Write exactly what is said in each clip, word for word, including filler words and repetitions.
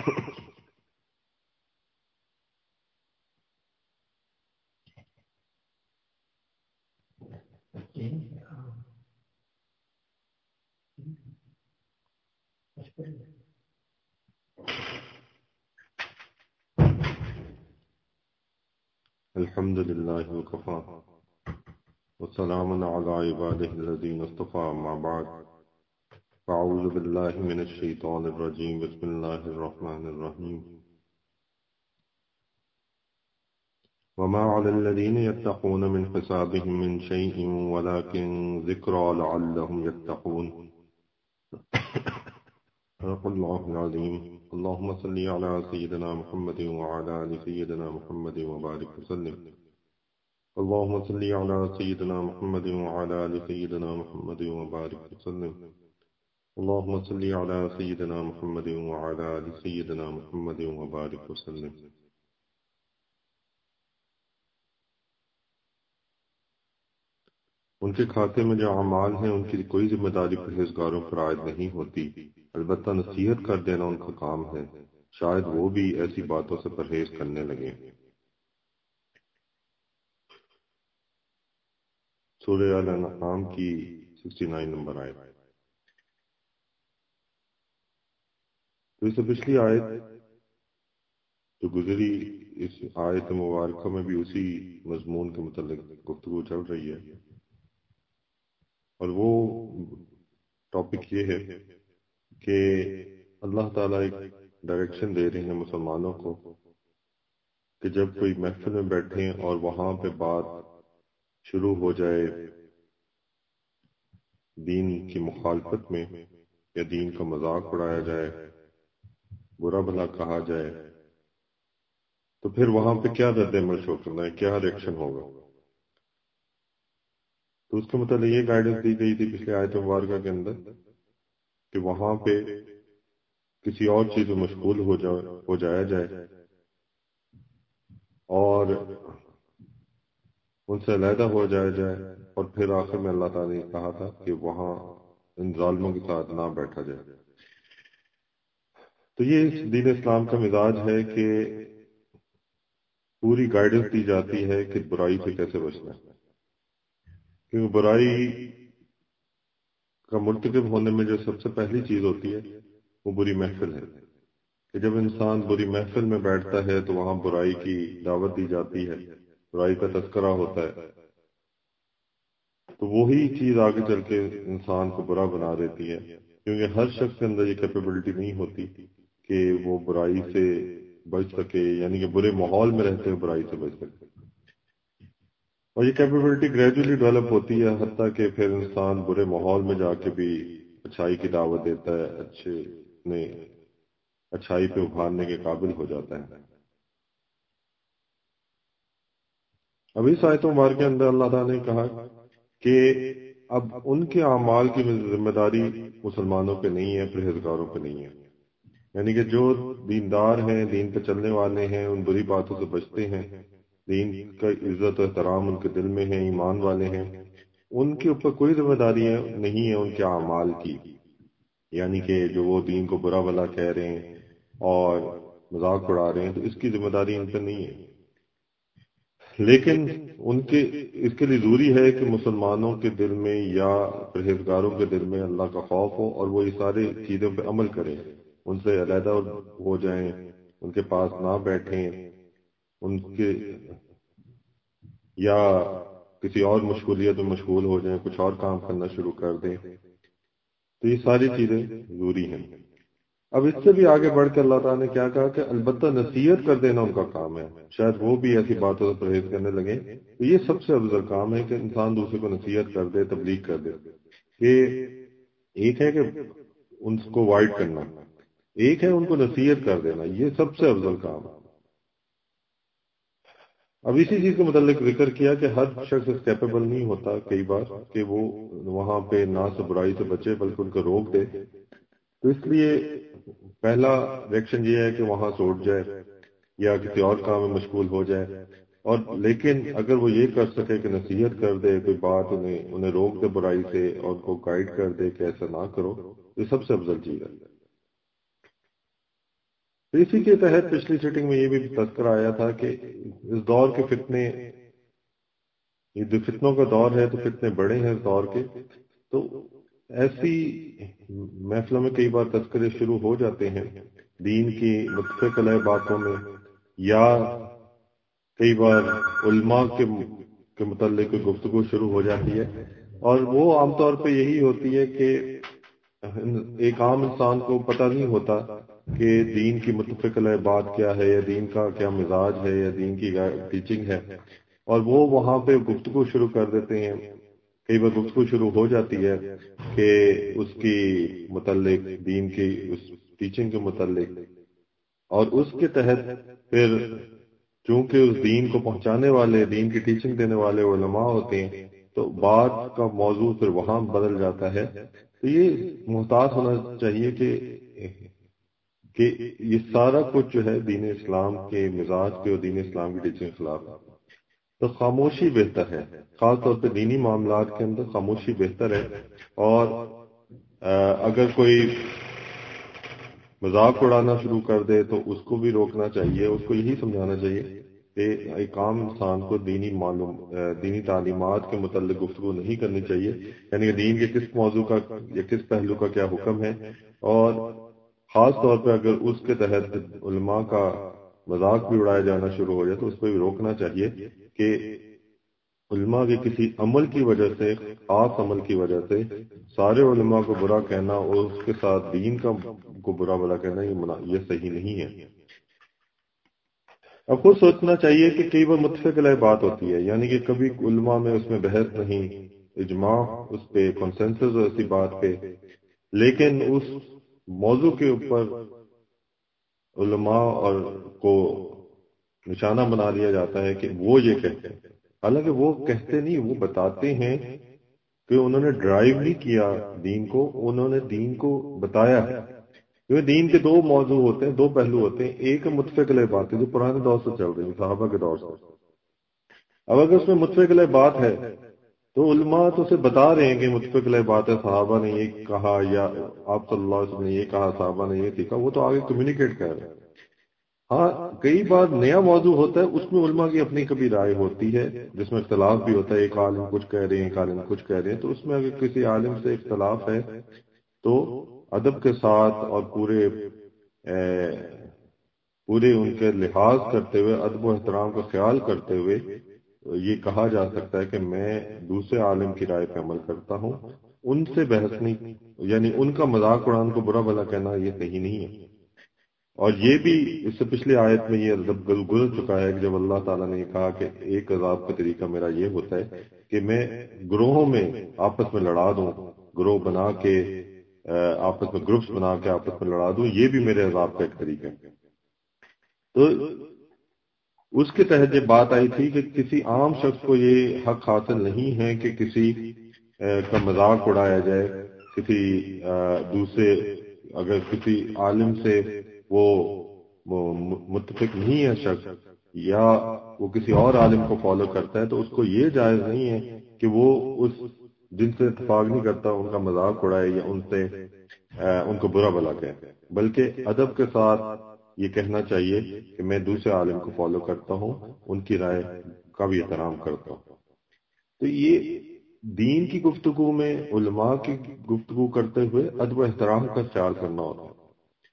الحمد لله وكفى وسلام على عباده الذين اصطفى. أما بعد، فأعوذ بالله من الشيطان الرجيم. بسم الله الرحمن الرحيم. وما على الذين يتقون من حسابهم من شيء ولكن ذكرى لعلهم يتقون. صدق الله العظيم. اللهم صل على سيدنا محمد وعلى آل سيدنا محمد وبارك وسلم. اللهم صل على سيدنا محمد وعلى آل سيدنا محمد وبارك وسلم. اللهم صل على سيدنا محمد وعلى آل سيدنا محمد وبارك وسلم. ان کے کھاتے میں جو اعمال ہیں ان کی کوئی ذمہ داری پرہیزگاروں پر عائد نہیں ہوتی، البتہ نصیحت کر دینا ان کا کام ہے، شاید وہ بھی ایسی باتوں سے پرہیز کرنے لگیں۔ سورہ الانعام کی سکسٹی نائن نمبر آیت۔ تو اس سے پچھلی آیت جو گزری، اس آیت مبارکہ میں بھی اسی مضمون کے متعلق گفتگو چل رہی ہے، اور وہ ٹاپک یہ ہے کہ اللہ تعالیٰ ایک ڈائریکشن دے رہے ہیں مسلمانوں کو کہ جب کوئی محفل میں بیٹھیں اور وہاں پہ بات شروع ہو جائے دین کی مخالفت میں، یا دین کا مذاق اڑایا جائے، برا بھلا کہا جائے، تو پھر وہاں پہ کیا رد عمل شو کرنا ہے، کیا ریئیکشن ہوگا۔ تو اس کے متعلق یہ گائیڈنس دی گئی تھی پچھلے آیت مبارکہ کے اندر کہ وہاں پہ کسی اور چیز میں مشغول ہو جائے ہو جایا جائے اور ان سے علیحدہ ہو جایا جائے، اور پھر آخر میں اللہ تعالیٰ نے کہا تھا کہ وہاں ان ظالموں کے ساتھ نہ بیٹھا جائے۔ تو یہ دین اسلام کا مزاج ہے کہ پوری گائیڈنس دی جاتی ہے کہ برائی سے کیسے بچنا ہے، کیونکہ برائی کا مرتکب ہونے میں جو سب سے پہلی چیز ہوتی ہے وہ بری محفل ہے، کہ جب انسان بری محفل میں بیٹھتا ہے تو وہاں برائی کی دعوت دی جاتی ہے، برائی کا تذکرہ ہوتا ہے، تو وہی چیز آگے چل کے انسان کو برا بنا دیتی ہے، کیونکہ ہر شخص کے اندر یہ کیپیبلٹی نہیں ہوتی کہ وہ برائی سے بچ سکے، یعنی کہ برے ماحول میں رہتے ہوئے برائی سے بچ سکے، اور یہ کیپیبلٹی گریجولی ڈیولپ ہوتی ہے، حتیٰ کہ پھر انسان برے ماحول میں جا کے بھی اچھائی کی دعوت دیتا ہے، اچھے نے اچھائی پہ ابھارنے کے قابل ہو جاتا ہے۔ اب اس آیت مبارکہ کے اندر اللہ تعالیٰ نے کہا کہ اب ان کے اعمال کی ذمہ داری مسلمانوں پہ نہیں ہے، پرہیزگاروں پہ نہیں ہے، یعنی کہ جو دیندار ہیں، دین پہ چلنے والے ہیں، ان بری باتوں سے بچتے ہیں، دین کا عزت و احترام ان کے دل میں ہے، ایمان والے ہیں، ان کے اوپر کوئی ذمہ داری نہیں ہے ان کے اعمال کی، یعنی کہ جو وہ دین کو برا بھلا کہہ رہے ہیں اور مذاق اڑا رہے ہیں، تو اس کی ذمہ داری ان پہ نہیں ہے، لیکن ان کے اس کے لیے ضروری ہے کہ مسلمانوں کے دل میں یا پرہیزگاروں کے دل میں اللہ کا خوف ہو، اور وہ یہ سارے چیزوں پہ عمل کریں، ان سے علیحدہ ہو جائیں، ان کے پاس نہ بیٹھیں، ان کے یا کسی اور مشغولیت میں مشغول ہو جائیں، کچھ اور کام کرنا شروع کر دیں، تو یہ ساری چیزیں ضروری ہیں۔ اب اس سے بھی آگے بڑھ کے اللہ تعالیٰ نے کیا کہا کہ البتہ نصیحت کر دینا ان کا کام ہے، شاید وہ بھی ایسی باتوں سے پرہیز کرنے لگیں، تو یہ سب سے افضل کام ہے کہ انسان دوسرے کو نصیحت کر دے، تبلیغ کر دے، کہ ایک ہے کہ ان کو وائڈ کرنا، ایک ہے ان کو نصیحت کر دینا، یہ سب سے افضل کام ہے۔ اب اسی چیز کے متعلق ذکر کیا کہ ہر شخص اس کیپیبل نہیں ہوتا کئی بار کہ وہ وہاں پہ نہ سے برائی سے بچے بلکہ ان کو روک دے، تو اس لیے پہلا ریئیکشن یہ ہے کہ وہاں سے اٹھ جائے یا کسی اور کام میں مشغول ہو جائے، اور لیکن اگر وہ یہ کر سکے کہ نصیحت کر دے، کوئی بات انہیں انہیں روک دے برائی سے اور ان کو گائیڈ کر دے کہ ایسا نہ کرو، یہ سب سے افضل چیز ہے۔ تو اسی کے تحت پچھلی سیٹنگ میں یہ بھی تذکرہ آیا تھا کہ اس دور کے فتنے، یہ جو فتنوں کا دور ہے تو فتنے بڑے ہیں اس دور کے، تو ایسی محفلوں میں کئی بار تذکرے شروع ہو جاتے ہیں دین کی متفق علیہ باتوں میں، یا کئی بار علماء کے کے متعلق گفتگو شروع ہو جاتی ہے، اور وہ عام طور پہ یہی ہوتی ہے کہ ایک عام انسان کو پتہ نہیں ہوتا کہ دین کی متفق علیہ بات کیا ہے، یا دین کا کیا مزاج ہے، یا دین کی ٹیچنگ ہے، اور وہ وہاں پہ گفتگو شروع کر دیتے ہیں۔ کئی بار گفتگو شروع ہو جاتی ہے کہ اس کی متعلق دین کی اس ٹیچنگ کے متعلق، اور اس کے تحت پھر چونکہ اس دین کو پہنچانے والے، دین کی ٹیچنگ دینے والے علماء ہوتے ہیں، تو بات کا موضوع پھر وہاں بدل جاتا ہے۔ تو یہ محتاط ہونا چاہیے کہ کہ یہ سارا کچھ جو ہے دین اسلام کے مزاج کے اور دین اسلام کی ٹیچنگ کے خلاف ہے، تو خاموشی بہتر ہے، خاص طور پہ دینی معاملات کے اندر خاموشی بہتر ہے۔ اور اگر کوئی مذاق اڑانا شروع کر دے تو اس کو بھی روکنا چاہیے، اس کو یہی سمجھانا چاہیے کہ ایک عام انسان کو دینی معلوم دینی تعلیمات کے متعلق گفتگو نہیں کرنی چاہیے، یعنی کہ دین کے کس موضوع کا یا کس پہلو کا کیا حکم ہے، اور خاص طور پہ اگر اس کے تحت علماء کا مذاق بھی اڑایا جانا شروع ہو جائے تو اس پہ بھی روکنا چاہیے کہ علماء کے کسی عمل کی وجہ سے، خاص عمل کی وجہ سے سارے علماء کو برا کہنا اور اس کے ساتھ دین کا کو برا بلا کہنا یہ صحیح نہیں ہے۔ اب خود سوچنا چاہیے کہ کئی بار متفق علیہ بات ہوتی ہے، یعنی کہ کبھی علماء میں اس میں بحث نہیں، اجماع اس پہ، کنسنسس ہو ایسی بات پہ، لیکن اس موضوع کے اوپر علماء اور کو نشانہ بنا لیا جاتا ہے کہ وہ یہ کہتے ہیں، حالانکہ وہ کہتے نہیں، وہ بتاتے ہیں کہ انہوں نے ڈرائیو نہیں کیا دین کو، انہوں نے دین کو بتایا ہے۔ کیونکہ دین کے دو موضوع ہوتے ہیں، دو پہلو ہوتے ہیں، ایک متفق علیہ بات ہے جو پرانے دور سے چل رہی ہے، صحابہ کے دور سے۔ اب اگر اس میں متفق علیہ بات ہے تو علماء تو اسے بتا رہے ہیں کہ متفق علیہ بات ہے، صحابہ نے یہ کہا یا آپ صلی اللہ علیہ وسلم نے یہ کہا، صحابہ نے یہ سیکھا، وہ تو آگے کمیونیکیٹ کر رہے ہیں۔ ہاں کئی بار نیا موضوع ہوتا ہے، اس میں علماء کی اپنی کبھی رائے ہوتی ہے جس میں اختلاف بھی ہوتا ہے، ایک عالم کچھ کہہ رہے ہیں، ایک عالم کچھ کہہ رہے ہیں، تو اس میں اگر کسی عالم سے اختلاف ہے تو ادب کے ساتھ اور پورے پورے ان کے لحاظ کرتے ہوئے، ادب و احترام کا خیال کرتے ہوئے یہ کہا جا سکتا ہے کہ میں دوسرے عالم کی رائے پہ عمل کرتا ہوں، ان سے بحث نہیں، یعنی ان کا مذاق اڑان کو برا بھلا کہنا یہ صحیح نہیں ہے۔ اور یہ بھی اس سے پچھلی آیت میں یہ جب گزر چکا ہے کہ جب اللہ تعالیٰ نے کہا کہ ایک عذاب کا طریقہ میرا یہ ہوتا ہے کہ میں گروہوں میں آپس میں لڑا دوں، گروہ بنا کے آپس میں گروپس بنا کے آپس میں لڑا دوں، یہ بھی میرے عذاب کا ایک طریقہ ہے۔ تو اس کے تحت یہ بات آئی تھی کہ کسی عام شخص کو یہ حق حاصل نہیں ہے کہ کسی کا مذاق اڑایا جائے، کسی دوسرے اگر کسی عالم سے وہ متفق نہیں ہے شخص، یا وہ کسی اور عالم کو فالو کرتا ہے، تو اس کو یہ جائز نہیں ہے کہ وہ اس جن سے اتفاق نہیں کرتا ان کا مذاق اڑائے یا ان سے ان کو برا بھلا کہے، بلکہ ادب کے ساتھ یہ کہنا چاہیے کہ میں دوسرے عالم کو فالو کرتا ہوں، ان کی رائے کا بھی احترام کرتا ہوں۔ تو یہ دین کی گفتگو میں علماء کی گفتگو کرتے ہوئے ادب و احترام کا خیال کرنا ہوتا ہے۔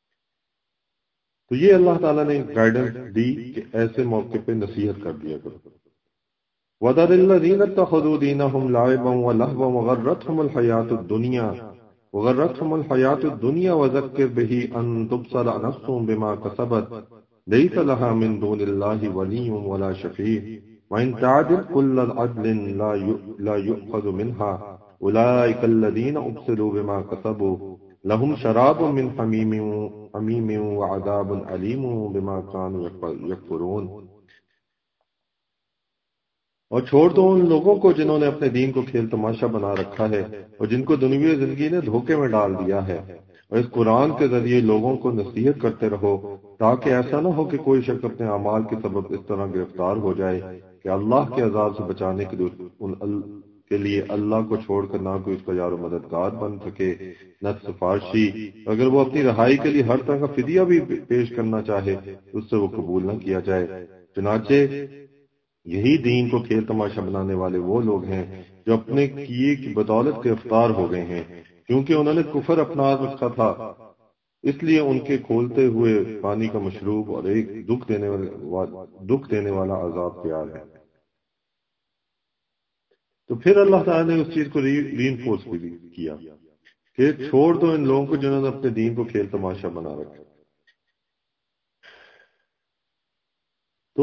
تو یہ اللہ تعالیٰ نے گائیڈنس دی کہ ایسے موقع پہ نصیحت کر دیا کرو۔ وَذَرِ الَّذِينَ اتَّخَذُوا دِينَهُمْ لَعِبًا وَلَهْوًا وَغَرَّتْهُمُ الْحَيَاةُ الدُّنْيَا وَغَرَّتْهُمُ الْحَيَاةُ الدُّنْيَا وَذَكِّرْ بِهِ أَن تُبْصَرَ نَفْسٌ بِمَا كَسَبَتْ لَيْسَ لَهَا مِن دُونِ اللَّهِ وَلِيٌّ وَلَا شَفِيعٌ وَإِن تَعْدِلْ كُلَّ عَدْلٍ لَا يُؤْخَذُ مِنْهَا أُولَئِكَ الَّذِينَ أُبْصِرُوا بِمَا كَسَبُوا لَهُمْ شَرَابٌ مِّن حَمِيمٍ حَمِيمٍ وَعَذَابٌ أَلِيمٌ بِمَا كَانُوا يَكْفُرُونَ۔ اور چھوڑ دو ان لوگوں کو جنہوں نے اپنے دین کو کھیل تماشا بنا رکھا ہے اور جن کو دنیوی زندگی نے دھوکے میں ڈال دیا ہے، اور اس قرآن کے ذریعے لوگوں کو نصیحت کرتے رہو تاکہ ایسا نہ ہو کہ کوئی شخص اپنے اعمال کے سبب اس طرح گرفتار ہو جائے کہ اللہ کے عذاب سے بچانے کے لیے کے لیے اللہ کو چھوڑ کر نہ کوئی اس کا یار و مددگار بن سکے نہ سفارشی، اگر وہ اپنی رہائی کے لیے ہر طرح کا فدیہ بھی پیش کرنا چاہے تو اس سے وہ قبول نہ کیا جائے۔ چنانچہ یہی دین کو کھیل تماشا بنانے والے وہ لوگ ہیں جو اپنے کیے کی بدولت گرفتار ہو گئے ہیں، کیونکہ انہوں نے کفر اپنا رکھا تھا، اس لیے ان کے کھولتے ہوئے پانی کا مشروب اور ایک دکھ دینے والا دکھ دینے والا عذاب تیار ہے۔ تو پھر اللہ تعالیٰ نے اس چیز کو ری انفورس بھی کیا کہ چھوڑ دو ان لوگوں کو جنہوں نے اپنے دین کو کھیل تماشا بنا رکھا۔ تو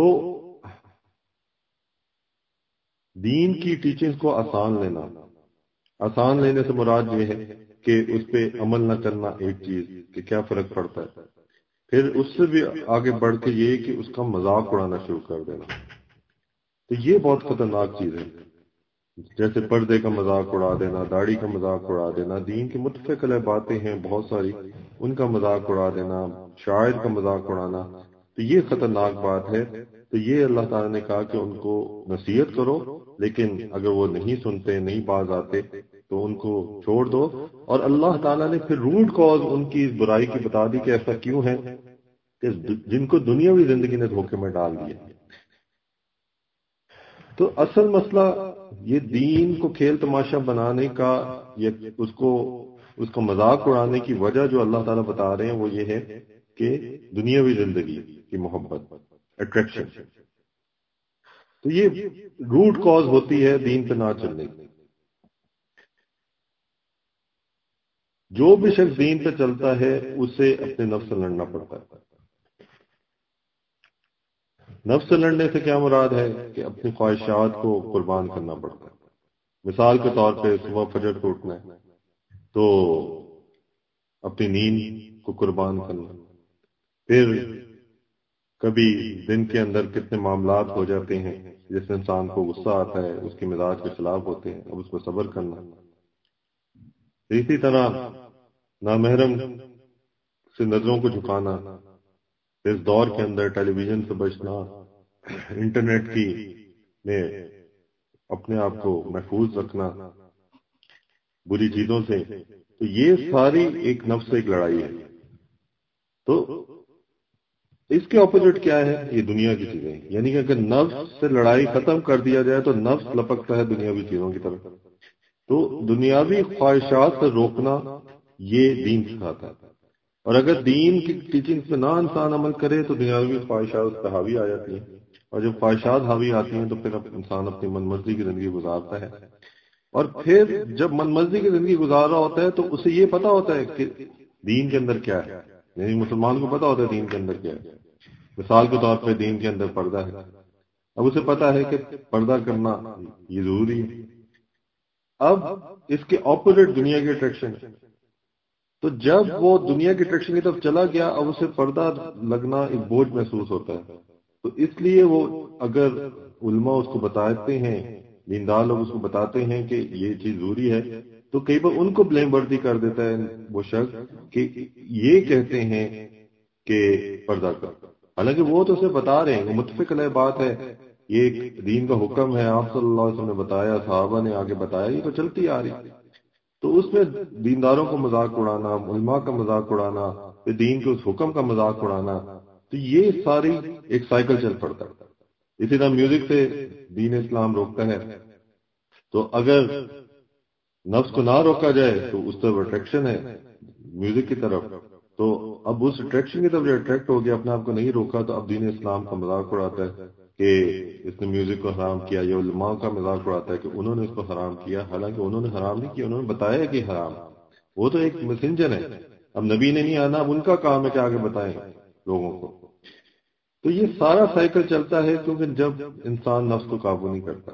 دین کی ٹیچنگز کو آسان لینا، آسان لینے سے مراد یہ ہے کہ اس پہ عمل نہ کرنا ایک چیز کہ کیا فرق پڑتا ہے، پھر اس سے بھی آگے بڑھ کے یہ کہ اس کا مذاق اڑانا شروع کر دینا، تو یہ بہت خطرناک چیز ہے۔ جیسے پردے کا مذاق اڑا دینا، داڑھی کا مذاق اڑا دینا، دین کی متفق علیہ باتیں ہیں بہت ساری، ان کا مذاق اڑا دینا، شاعر کا مذاق اڑانا، تو یہ خطرناک بات ہے۔ تو یہ اللہ تعالیٰ نے کہا کہ ان کو نصیحت کرو، لیکن اگر وہ نہیں سنتے، نہیں باز آتے تو ان کو چھوڑ دو۔ اور اللہ تعالیٰ نے پھر روٹ کاز ان کی اس برائی کی بتا دی کہ ایسا کیوں ہے، کہ جن کو دنیاوی زندگی نے دھوکے میں ڈال دیا۔ تو اصل مسئلہ یہ دین کو کھیل تماشا بنانے کا، یہ اس کو اس کا مذاق اڑانے کی وجہ جو اللہ تعالیٰ بتا رہے ہیں وہ یہ ہے کہ دنیاوی زندگی کی محبت، اٹریکشن، تو یہ روٹ کاز ہوتی ہے دین پہ نہ چلنے کی۔ جو بھی شخص دین پہ چلتا ہے اسے اپنے نفس سے لڑنا پڑتا ہے۔ نفس سے لڑنے سے کیا مراد ہے کہ اپنی خواہشات کو قربان کرنا پڑتا ہے۔ مثال کے طور پہ صبح فجر کو اٹھنا ہے تو اپنی نیند کو قربان کرنا، پھر کبھی دن کے اندر کتنے معاملات ہو جاتے ہیں جس میں انسان کو غصہ آتا ہے، اس کے مزاج کے خلاف ہوتے ہیں، اب اس کو صبر کرنا۔ اسی طرح نامحرم سے نظروں کو جھکانا، اس دور کے اندر ٹیلی ویژن سے بچنا، انٹرنیٹ کی میں اپنے آپ کو محفوظ رکھنا بری چیزوں سے، تو یہ ساری ایک نفس سے ایک لڑائی ہے۔ تو اس کے اپوزٹ کیا ہے؟ یہ دنیا کی چیزیں ہیں، یعنی کہ اگر نفس سے لڑائی ختم کر دیا جائے تو نفس لپکتا ہے دنیاوی چیزوں کی طرف۔ تو دنیاوی خواہشات سے روکنا یہ دین سکھاتا ہے، اور اگر دین کی ٹیچنگ پہ نہ انسان عمل کرے تو دنیاوی خواہشات اس پہ حاوی آ جاتی ہیں، اور جب خواہشات حاوی آتی ہیں تو پھر انسان اپنی من مرضی کی زندگی گزارتا ہے۔ اور پھر جب من مرضی کی زندگی گزار رہا ہوتا ہے تو اسے یہ پتا ہوتا ہے کہ دین کے اندر کیا ہے، یعنی مسلمان کو پتا ہوتا ہے دین کے اندر کیا ہے۔ مثال کے طور پہ دین کے اندر پردہ ہے، اب اسے پتا ہے کہ پردہ کرنا یہ ضروری ہے۔ اب اس کے اپوزٹ دنیا کی اٹریکشن ہے، تو جب وہ دنیا کی اٹریکشن کی طرف چلا گیا اب اسے پردہ لگنا ایک بوجھ محسوس ہوتا ہے۔ تو اس لیے وہ اگر علماء اس کو بتاتے ہیں، دیندار لوگ اس کو بتاتے ہیں کہ یہ چیز ضروری ہے، تو کئی بار ان کو بلیم بردی کر دیتا ہے وہ شخص کہ یہ کہتے ہیں کہ پردہ کر، حالانکہ وہ تو اسے بتا رہے ہیں، وہ متفق علیہ بات ہے، یہ ایک دین کا حکم ہے، آپ صلی اللہ علیہ وسلم نے بتایا، صحابہ نے آگے بتایا، یہ تو چلتی آ رہی۔ تو اس میں دینداروں کو مذاق اڑانا، علماء کا مذاق اڑانا، پھر دین کے اس حکم کا مذاق اڑانا، تو یہ ساری ایک سائیکل چل پڑتا ہے۔ اسی طرح میوزک سے دین اسلام روکتا ہے، تو اگر نفس کو نہ روکا جائے تو اس طرف اٹریکشن ہے میوزک کی طرف، تو اب اس اٹریکشن کی طرف جو اٹریکٹ ہو گیا، اپنے آپ کو نہیں روکا، تو اب دین اسلام کا مذاق اڑاتا ہے کہ اس نے میوزک کو حرام کیا، یا علماء کا مذاق اڑاتا ہے کہ انہوں نے اس کو حرام کیا، حالانکہ انہوں نے حرام نہیں کیا، انہوں نے بتایا کہ حرام، وہ تو ایک میسنجر ہے، اب نبی نے نہیں آنا، اب ان کا کام ہے کہ آگے بتائیں لوگوں کو۔ تو یہ سارا سائیکل چلتا ہے کیونکہ جب انسان نفس کو قابو نہیں کرتا۔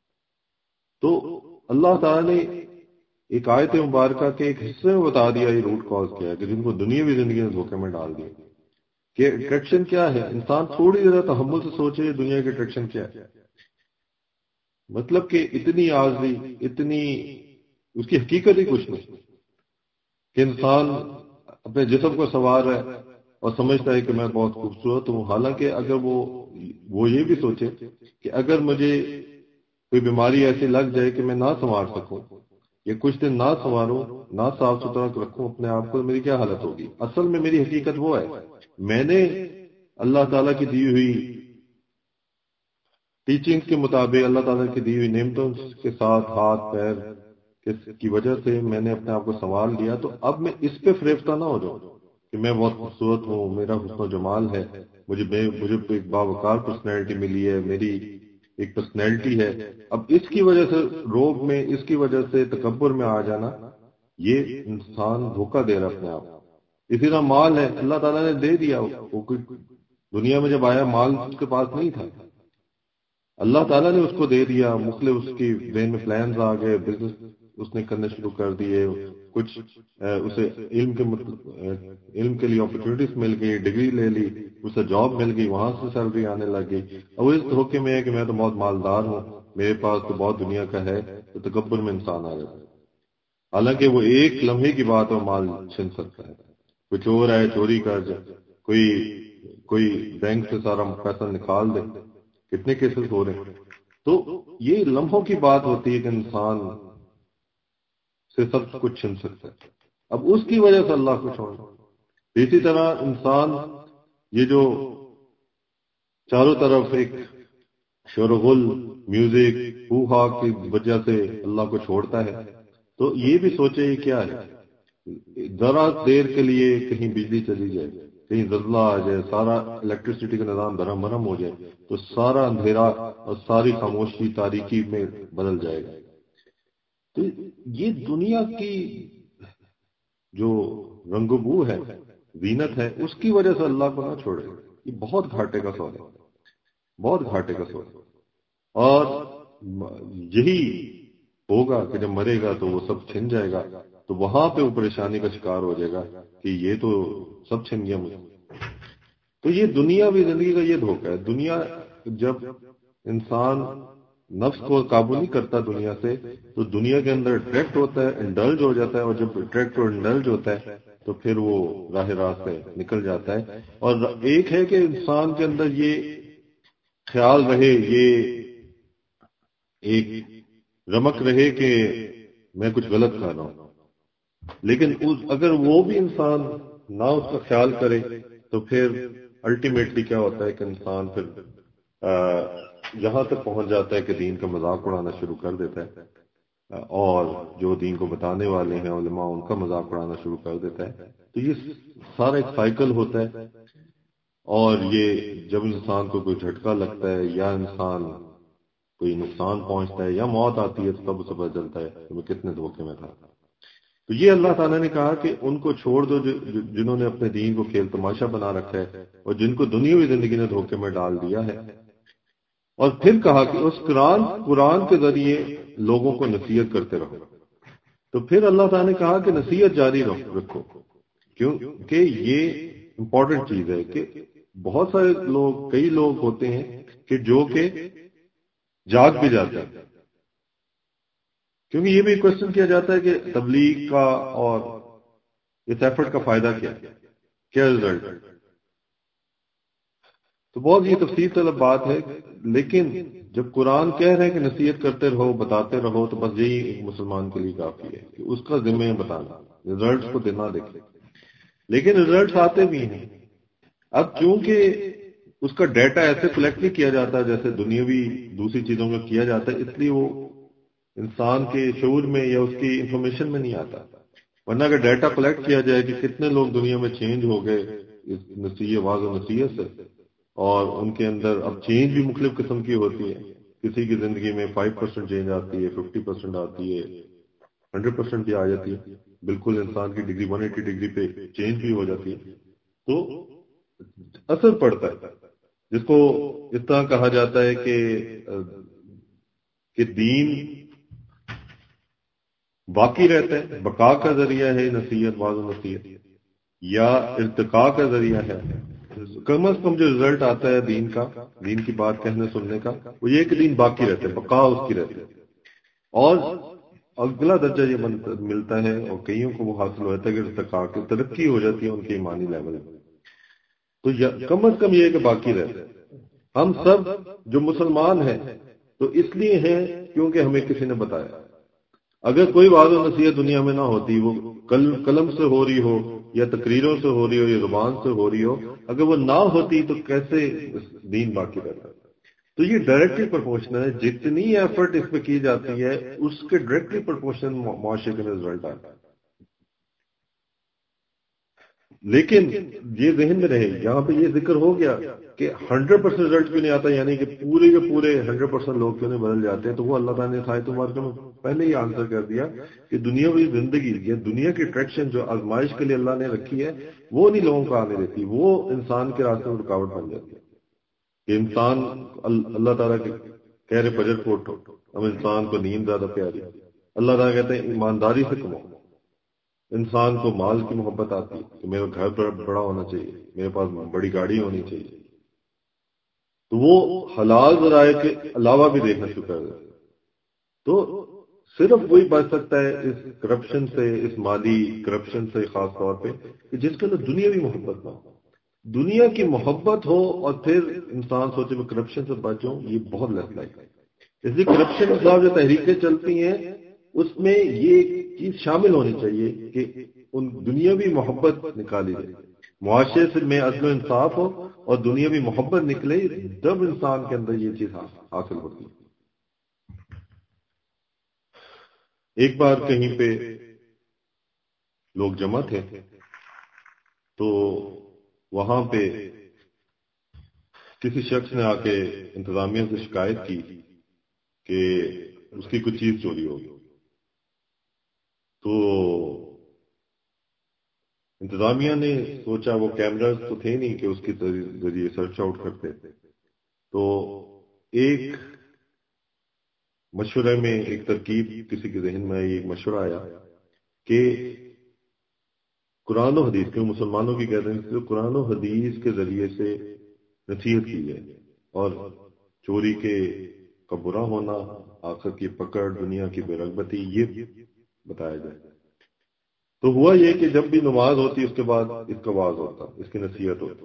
تو اللہ تعالیٰ نے ایک آیت مبارکہ کے ایک حصے میں بتا دیا یہ روٹ کاز کیا ہے، کہ جن کو دنیاوی زندگی میں دھوکے میں ڈال دیا کہ اٹریکشن کیا ہے۔ انسان تھوڑی ذرا تحمل سے سوچے دنیا کی اٹریکشن کیا ہے، مطلب کہ اتنی عاجزی، اتنی اس کی حقیقت ہی کچھ نہیں کہ انسان اپنے جسم کو سنوار ہے اور سمجھتا ہے کہ میں بہت خوبصورت ہوں، حالانکہ اگر وہ وہ یہ بھی سوچے کہ اگر مجھے کوئی بیماری ایسی لگ جائے کہ میں نہ سنوار سکوں یا کچھ دن نہ سنواروں، نہ صاف ستھرا رکھوں اپنے آپ کو، میری کیا حالت ہوگی؟ اصل میں میری حقیقت وہ ہے، میں نے اللہ تعالیٰ کی دی ہوئی ٹیچنگ کے مطابق، اللہ تعالیٰ کی دی ہوئی نعمتوں کے ساتھ ہاتھ پیر کی وجہ سے میں نے اپنے آپ کو سنبھال لیا، تو اب میں اس پہ فریفتہ نہ ہو جاؤں کہ میں بہت خوبصورت ہوں، میرا حسن و جمال ہے، مجھے مجھے ایک باوقار پرسنالٹی ملی ہے، میری ایک پرسنالٹی ہے۔ اب اس کی وجہ سے روب میں، اس کی وجہ سے تکبر میں آ جانا، یہ انسان دھوکہ دے رہا اپنے آپ۔ اسی طرح مال ہے، اللہ تعالیٰ نے دے دیا، وہ کوئی دنیا میں جب آیا مال اس کے پاس نہیں تھا، اللہ تعالیٰ نے اس کو دے دیا، مختلف اس کی ذہن میں پلانز آ گئے، بزنس اس نے کرنے شروع کر دیے، کچھ اسے علم کے علم کے لیے اپرچونیٹیز مل گئی، ڈگری لے لی، اسے جاب مل گئی، وہاں سے سیلری آنے لگ گئی، اور وہ اس دھوکے میں ہے کہ میں تو بہت مالدار ہوں، میرے پاس تو بہت دنیا کا ہے، تو تکبر میں انسان آ جاتا ہے۔ حالانکہ وہ ایک لمحے کی بات اور مال چھن سکتا ہے، کوئی چور آئے چوری کر جائے، کوئی کوئی بینک سے سارا پیسہ نکال دے، کتنے کیسز ہو رہے ہیں۔ تو یہ لمحوں کی بات ہوتی ہے کہ انسان سے سب کچھ چھن سکتا ہے، اب اس کی وجہ سے اللہ کو چھوڑنا۔ اسی طرح انسان یہ جو چاروں طرف ایک شور و غل، میوزک، ہو ہا کی وجہ سے اللہ کو چھوڑتا ہے، تو یہ بھی سوچے یہ کیا ہے، ذرا دیر کے لیے کہیں بجلی چلی جائے، کہیں زلزلہ آ جائے، سارا الیکٹریسٹی کا نظام دھرم بھرم ہو جائے، تو سارا اندھیرا اور ساری خاموشی تاریکی میں بدل جائے گا۔ تو یہ دنیا کی جو رنگ و بو ہے، زینت ہے، اس کی وجہ سے اللہ کو نہ چھوڑے، یہ بہت گھاٹے کا سودا ہے، بہت گھاٹے کا سودا۔ اور یہی ہوگا کہ جب مرے گا تو وہ سب چھن جائے گا، تو وہاں پہ وہ پریشانی کا شکار ہو جائے گا کہ یہ تو سب چھن گیا مجھے۔ تو یہ دنیاوی زندگی کا یہ دھوکہ ہے۔ دنیا جب انسان نفس کو قابو نہیں کرتا دنیا سے، تو دنیا کے اندر اٹریکٹ ہوتا ہے، انڈلج ہو جاتا ہے، اور جب اٹریکٹ اور انڈلج ہوتا ہے تو پھر وہ راہ راست سے نکل جاتا ہے۔ اور ایک ہے کہ انسان کے اندر یہ خیال رہے، یہ ایک رمق رہے کہ میں کچھ غلط کر رہا ہوں، لیکن اگر وہ بھی انسان نہ اس کا خیال کرے تو پھر الٹیمیٹلی کیا ہوتا ہے کہ انسان پھر یہاں تک پہنچ جاتا ہے کہ دین کا مذاق اڑانا شروع کر دیتا ہے، اور جو دین کو بتانے والے ہیں علماء، ان کا مذاق اڑانا شروع کر دیتا ہے۔ تو یہ سارا ایک سائیکل ہوتا ہے، اور یہ جب انسان کو کوئی جھٹکا لگتا ہے یا انسان کوئی نقصان پہنچتا ہے یا موت آتی ہے، تو تب اسے پتہ چلتا ہے کہ میں کتنے دھوکے میں تھا۔ تو یہ اللہ تعالیٰ نے کہا کہ ان کو چھوڑ دو جنہوں نے اپنے دین کو کھیل تماشا بنا رکھا ہے، اور جن کو دنیاوی زندگی نے دھوکے میں ڈال دیا ہے۔ اور پھر کہا کہ اس قرآن قرآن کے ذریعے لوگوں کو نصیحت کرتے رہو۔ تو پھر اللہ تعالیٰ نے کہا کہ نصیحت جاری رکھو، کیونکہ یہ امپورٹنٹ چیز ہے کہ بہت سارے لوگ، کئی لوگ ہوتے ہیں کہ جو کہ جاگ بھی جاتے ہیں، کیونکہ یہ بھی کوشچن کیا جاتا ہے کہ تبلیغ کا اور اس ایفرٹ کا فائدہ کیا کیا رزلٹ۔ تو بہت یہ تفصیل طلب بات ہے، لیکن جب قرآن کہہ رہے ہیں کہ نصیحت کرتے رہو، بتاتے رہو، تو بس یہی ایک مسلمان کے لیے کافی ہے کہ اس کا ذمہ بتانا، رزلٹس کو دینا دیکھے۔ لیکن رزلٹس آتے بھی ہیں، اب چونکہ اس کا ڈیٹا ایسے کلیکٹ نہیں کیا جاتا جیسے دنیاوی دوسری چیزوں میں کیا جاتا ہے، اس لیے وہ انسان کے شعور میں یا اس کی انفارمیشن میں نہیں آتا۔ ورنہ اگر ڈیٹا کلیکٹ کیا جائے کہ کتنے لوگ دنیا میں چینج ہو گئے اس نصیحت، واضح نصیحت سے، اور ان کے اندر اب چینج بھی مختلف قسم کی ہوتی ہے، کسی کی زندگی میں فائیو پرسینٹ چینج آتی ہے، ففٹی پرسینٹ آتی ہے، ہنڈریڈ پرسینٹ بھی آ جاتی ہے، بالکل انسان کی ڈگری ون ایٹی ڈگری پہ چینج بھی ہو جاتی ہے، تو اثر پڑتا ہے، جس کو اس طرح کہا جاتا ہے کہ کہ دین باقی رہتا ہے، بقا کا ذریعہ ہے نصیحت، واضح نصیحت، یا ارتقاء کا ذریعہ ہے۔ کم از کم جو رزلٹ آتا ہے دین کا، دین کی بات کہنے سننے کا، وہ یہ کہ دین باقی رہتا ہے، بقا اس کی رہتی ہے، اور اگلا درجہ یہ ملتا ہے، اور کئیوں کو وہ حاصل ہو جاتا ہے کہ ارتقاء کی ترقی ہو جاتی ہے ان کے ایمانی لیول میں۔ تو کم از کم یہ ہے کہ باقی رہتا ہے۔ ہم سب جو مسلمان ہیں تو اس لیے ہیں کیونکہ ہمیں کسی نے بتایا. اگر کوئی واضح و نصیحت دنیا میں نہ ہوتی، وہ قلم سے ہو رہی ہو یا تقریروں سے ہو رہی ہو یا زبان سے ہو رہی ہو، اگر وہ نہ ہوتی تو کیسے دین باقی رہتا؟ تو یہ ڈائریکٹلی پرپورشنل ہے. جتنی ایفرٹ اس پہ کی جاتی ہے اس کے ڈائریکٹلی پرپورشنل معاشرے کا رزلٹ آتا ہے. لیکن یہ ذہن میں رہے، یہاں پہ یہ ذکر ہو گیا کہ ہنڈریڈ پرسینٹ رزلٹ کیوں نہیں آتا، یعنی کہ پورے کے پورے ہنڈریڈ پرسینٹ لوگ کیوں نہیں بدل جاتے. تو وہ اللہ تعالیٰ نے آیت مبارکہ میں پہلے ہی آنسر کر دیا کہ دنیاوی زندگی یا دنیا کی اٹریکشن جو آزمائش کے لیے اللہ نے رکھی ہے وہ نہیں لوگوں کو آنے دیتی، وہ انسان کے راستے میں رکاوٹ بن جاتی ہے. کہ انسان اللہ تعالیٰ کے کہہ رہے فجر کو اٹھو، اب انسان کو نیند زیادہ پیاری. اللہ تعالیٰ کہتے ہیں ایمانداری سے کماؤ. انسان کو مال کی محبت آتی ہے کہ میرا گھر بڑا ہونا چاہیے، میرے پاس بڑی گاڑی ہونی چاہیے، تو وہ حلال ذرائع کے علاوہ بھی دیکھنا شروع کر دیتے. تو صرف وہی بچ سکتا ہے اس کرپشن سے، اس مالی کرپشن سے خاص طور پہ، کہ جس کے اندر دنیاوی محبت نہ ہو. دنیا کی محبت ہو اور پھر انسان سوچے میں کرپشن سے بچوں، یہ بہت لیس لائک ہے. اس لیے کرپشن کے خلاف جو تحریکیں چلتی ہیں اس میں یہ چیز شامل ہونی چاہیے کہ ان دنیاوی محبت نکالی جائے. معاشرے سے میں عدل و انصاف ہو اور دنیاوی محبت نکلے، جب انسان کے اندر یہ چیز حاصل ہوتی ہے. ایک بار کہیں پہ لوگ جمع تھے تو وہاں پہ کسی شخص نے آ کے انتظامیہ سے شکایت کی کہ اس کی کچھ چیز چوری ہو گئی. تو انتظامیہ نے سوچا، وہ کیمراز تو تھے نہیں کہ اس کے ذریعے سرچ آؤٹ کرتے، تو ایک مشورے میں ایک ترکیب کسی کے ذہن میں ایک مشورہ آیا کہ قرآن و حدیث کے مسلمانوں کی کہتے ہیں کہ قرآن و حدیث کے ذریعے سے نصیحت کی جائے اور چوری کے کا برا ہونا، آخرت کی پکڑ، دنیا کی بے رغبتی، یہ بتایا جائے. تو ہوا یہ کہ جب بھی نماز ہوتی اس کے بعد اس کا واز ہوتا، اس کی نصیحت ہوتی.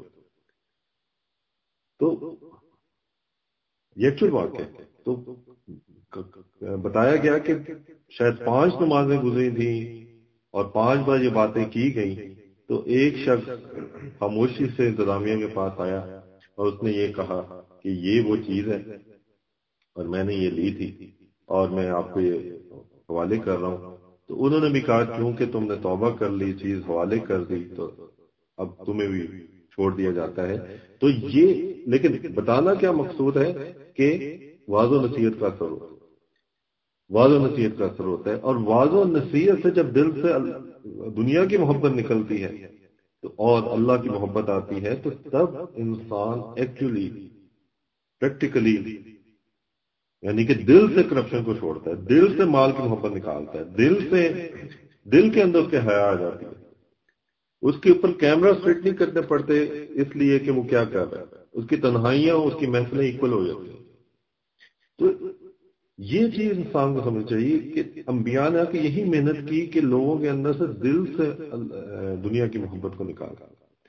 تو یہ ایکچوئل واقعہ ہے. تو بتایا گیا کہ شاید پانچ نمازیں گزری تھیں اور پانچ بار یہ باتیں کی گئیں. تو ایک شخص خاموشی سے انتظامیہ کے پاس آیا اور اس نے یہ کہا کہ یہ وہ چیز ہے اور میں نے یہ لی تھی اور میں آپ کو یہ حوالے کر رہا ہوں. تو انہوں نے بھی کہا کیونکہ تم نے توبہ کر لی، چیز حوالے کر دی، تو اب تمہیں بھی چھوڑ دیا جاتا ہے. تو یہ لیکن بتانا کیا مقصود ہے کہ واضح و نصیحت کا اثر ہوتا ہے، واضح و نصیحت کا اثر ہوتا ہے. اور واضح و نصیحت سے جب دل سے دنیا کی محبت نکلتی ہے تو اور اللہ کی محبت آتی ہے، تو تب انسان ایکچولی پریکٹیکلی یعنی کہ دل سے کرپشن کو چھوڑتا ہے، دل سے مال کی محبت نکالتا ہے، دل سے دل کے اندر اس کے حیا آ جاتی ہے. اس کے اوپر کیمرہ فٹ نہیں کرنے پڑتے اس لیے کہ وہ کیا کر رہا ہے، اس کی تنہائیاں اس کی محفلیں ایکول ہو جاتی ہیں. تو یہ چیز انسان کو سمجھ چاہیے کہ انبیاء نے کہ یہی محنت کی کہ لوگوں کے اندر سے دل سے دنیا کی محبت کو نکالا.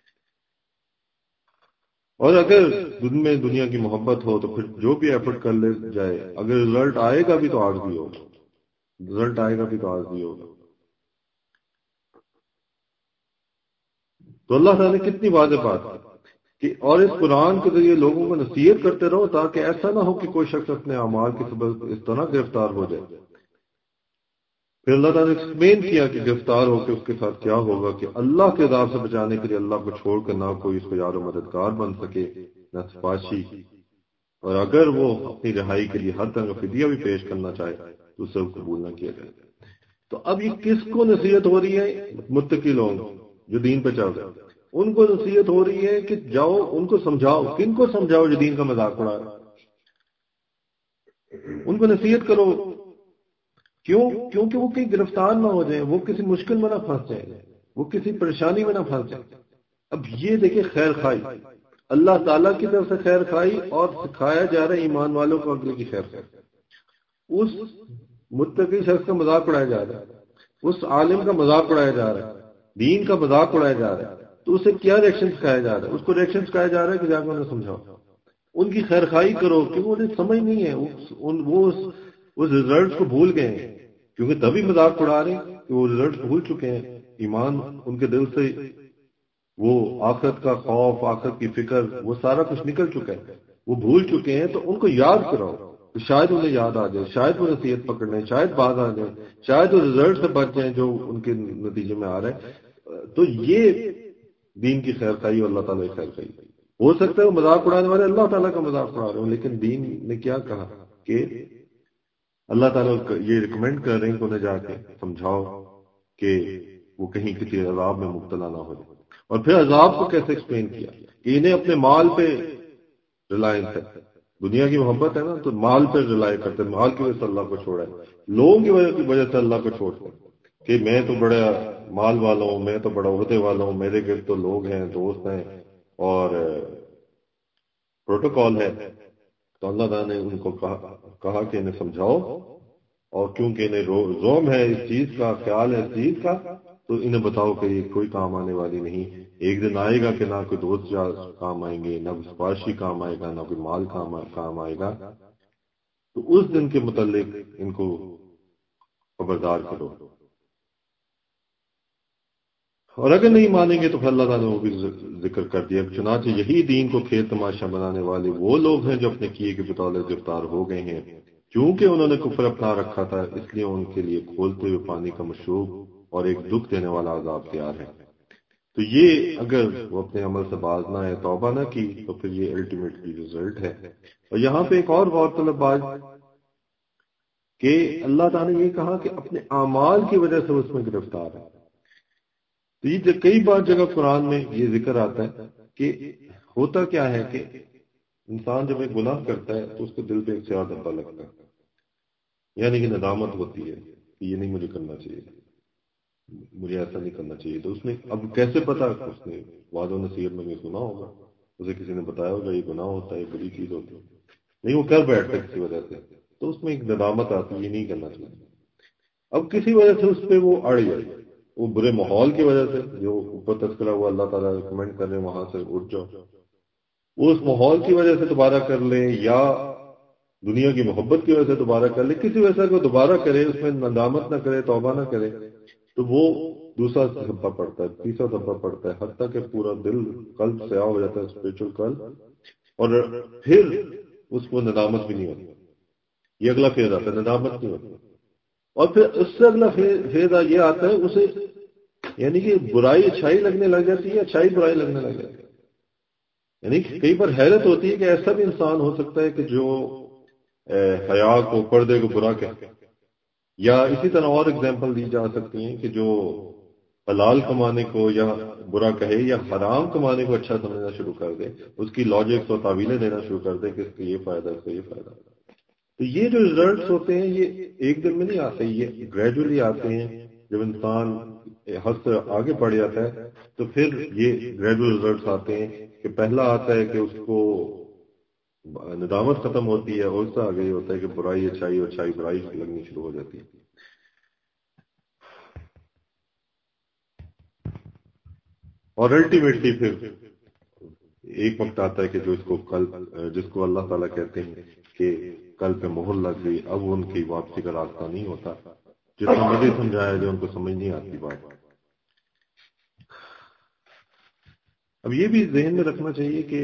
اور اگر دن میں دنیا کی محبت ہو تو پھر جو بھی ایفرٹ کر لے جائے، اگر رزلٹ آئے گا بھی تو عارضی ہوگا، رزلٹ آئے گا بھی تو عارضی ہوگا. تو اللہ تعالیٰ نے کتنی واضح بات کہ اور اس قرآن کے ذریعے لوگوں کو نصیحت کرتے رہو تاکہ ایسا نہ ہو کہ کوئی شخص اپنے اعمال کے سبب اس طرح گرفتار ہو جائے. پھر اللہ تعالیٰ نے ایکسپلین کیا کہ گرفتار ہو کے اس کے ساتھ کیا ہوگا، کہ اللہ کے عذاب سے بچانے کے لیے اللہ کو چھوڑ کر نہ کوئی اس کو یار و مددگار بن سکے، نہ سپاہی، اور اگر وہ اپنی رہائی کے لیے ہر طرح کا فدیہ بھی پیش کرنا چاہے تو اسے قبول نہ کیا جائے. تو اب یہ کس کو نصیحت ہو رہی ہے؟ متقی لوگ جو دین پہ چل رہے ہیں ان کو نصیحت ہو رہی ہے کہ جاؤ ان کو سمجھاؤ. کن کو سمجھاؤ جو دین کا مذاق اڑا رہا ہے؟ ان کو نصیحت کرو. کیوں؟ کیونکہ وہ کہیں گرفتار نہ ہو جائیں، وہ کسی مشکل میں نہ پھنس جائیں، وہ کسی پریشانی میں نہ پھنس جائیں. اب یہ دیکھیں خیر خواہی اللہ تعالیٰ کی طرف سے خیر خواہی، اور سکھایا جا رہا ہے ایمان والوں کو اگلے کی خیر خواہی. اس متقی شخص کا مذاق اڑایا جا رہا ہے، اس عالم کا مذاق اڑایا جا رہا ہے، دین کا مذاق اڑایا جا رہا ہے. تو اسے کیا ریئیکشن سکھایا جا رہا ہے؟ اس کو ریئیکشن سکھایا جا رہا ہے کہ جا کر انہیں سمجھاؤ، ان کی خیر خواہی کرو، کیونکہ انہیں سمجھ نہیں ہے. وہ اس ریزلٹس کو بھول گئے ہیں، کیونکہ تبھی مذاق اڑا رہے ہیں کہ وہ ریزلٹس بھول چکے ہیں، ایمان ان کے دل سے وہ آخرت کا خوف، آخرت کی فکر، وہ سارا کچھ نکل چکا ہے، وہ بھول چکے ہیں۔ تو ان کو یاد کراؤ، شاید انہیں یاد آ جائے، شاید وہ نصیحت پکڑ لیں، شاید باز آ جائیں، شاید وہ رزلٹ سے بچ جائیں جو ان کے نتیجے میں آ رہا ہے۔ تو یہ دین کی خیر خواہی اور اللہ تعالیٰ کی خیر خواہی۔ ہو سکتا ہے وہ مذاق اڑانے والے اللہ تعالیٰ کا مذاق اڑا رہے ہوں، لیکن دین نے کیا کہا کہ اللہ تعالیٰ یہ ریکمینڈ کر رہے ہیں کہ انہیں جا کے سمجھاؤ کہ وہ کہیں کسی عذاب میں مبتلا نہ ہو جائے۔ اور پھر عذاب کو کیسے ایکسپلین کیا کہ انہیں اپنے مال پہ ریلائنس ہے، دنیا کی محبت ہے نا، تو مال پہ ریلائی کرتے ہیں، مال کی وجہ سے اللہ کو چھوڑا ہے، لوگوں کی وجہ کی وجہ سے اللہ کو چھوڑتے ہیں کہ میں تو بڑا مال والا ہوں، میں تو بڑا عہدے والا ہوں، میرے گرد تو لوگ ہیں، دوست ہیں اور پروٹوکال ہے۔ تو اللہ تعالیٰ نے ان کو کہا کہا کہ انہیں سمجھاؤ، اور کیونکہ انہیں زوم ہے اس چیز کا، خیال ہے اس چیز کا، تو انہیں بتاؤ کہ یہ کوئی کام آنے والی نہیں۔ ایک دن آئے گا کہ نہ کوئی دوست کام آئیں گے، نہ کوئی سفارشی کام آئے گا، نہ کوئی مال کام آئے گا۔ تو اس دن کے متعلق ان کو خبردار کرو، اور اگر نہیں مانیں گے تو پھر اللہ تعالیٰ نے وہ بھی ذکر کر دیا۔ چنانچہ یہی دین کو کھیل تماشا بنانے والے وہ لوگ ہیں جو اپنے کیے کے بطور گرفتار ہو گئے ہیں، کیونکہ انہوں نے کفر اپنا رکھا تھا، اس لیے ان کے لیے کھولتے ہوئے پانی کا مشروب اور ایک دکھ دینے والا عذاب تیار ہے۔ تو یہ اگر وہ اپنے عمل سے باز نہ آئے، توبہ نہ کی، تو پھر یہ الٹیمیٹلی رزلٹ ہے۔ اور یہاں پہ ایک اور غور طلب بات کہ اللہ تعالیٰ نے یہ کہا کہ اپنے اعمال کی وجہ سے اس میں گرفتار ہے۔ تو یہ کئی بار جگہ قرآن میں یہ ذکر آتا ہے کہ ہوتا کیا ہے کہ انسان جب ایک گناہ کرتا ہے تو اس کے دل پہ ایک سیاہ دھبا لگتا ہے، یعنی کہ ندامت ہوتی ہے کہ یہ نہیں مجھے کرنا چاہیے، مجھے ایسا نہیں کرنا چاہیے۔ تو اس نے اب کیسے پتا، اس نے وعد و نصیحت میں بھی سنا ہوگا، اسے کسی نے بتایا ہوگا یہ گناہ ہوتا ہے، یہ بری چیز ہوتی ہے، نہیں وہ کر بیٹھتا کسی وجہ سے، تو اس میں ایک ندامت آتی ہے یہ نہیں کرنا چاہیے۔ اب کسی وجہ سے اس پہ وہ اڑ گئے، وہ برے ماحول کی وجہ سے جو اوپر تذکرہ ہوا اللہ تعالیٰ ریکمینڈ کر رہے ہیں وہاں سے اٹھ جاؤ، وہ اس ماحول کی وجہ سے دوبارہ کر لیں یا دنیا کی محبت کی وجہ سے دوبارہ کر لیں، کسی وجہ سے کوئی دوبارہ کرے، اس میں ندامت نہ کرے، توبہ نہ کرے، تو وہ دوسرا دھبا پڑتا ہے، تیسرا دھبا پڑتا ہے، حتیٰ کہ پورا دل قلب سیاہ ہو جاتا ہے، اسپرچل قلب، اور پھر اس کو ندامت بھی نہیں ہوتی۔ یہ اگلا فیز آتا ہے، ندامت نہیں ہوتی، اور پھر اس سے اگلا فیز یہ آتا ہے اسے، یعنی کہ برائی اچھائی لگنے لگ جاتی ہے، اچھائی برائی لگنے لگ جاتی ہے۔ یعنی کئی بار حیرت ہوتی ہے کہ ایسا بھی انسان ہو سکتا ہے کہ جو حیا کو، پردے کو برا کہے، یا اسی طرح اور اگزامپل دی جا سکتی ہیں کہ جو حلال کمانے کو یا برا کہے یا حرام کمانے کو اچھا سمجھنا شروع کر دے، اس کی لاجکس اور تعویلیں دینا شروع کر دے کہ اس کا یہ فائدہ، اس کا یہ فائدہ۔ تو یہ جو ریزلٹس ہوتے ہیں یہ ایک دن میں نہیں آتے، یہ گریجولی آتے ہیں۔ جب انسان حد سے آگے بڑھ جاتا ہے تو پھر یہ گریجول ریزلٹس آتے ہیں کہ پہلا آتا ہے کہ اس کو ندامت ختم ہوتی ہے، اور اس سے آگے یہ ہوتا ہے کہ برائی اچھائی اور اچھائی برائی لگنی شروع ہو جاتی ہے۔ اور الٹیمیٹلی پھر ایک وقت آتا ہے کہ جو اس کو قلب، جس کو اللہ تعالیٰ کہتے ہیں کہ قلب پہ مہر لگ گئی، اب ان کی واپسی کا راستہ نہیں ہوتا، جتنا مجھے سمجھایا جو ان کو سمجھ نہیں آتی بات۔ اب یہ بھی ذہن میں رکھنا چاہیے کہ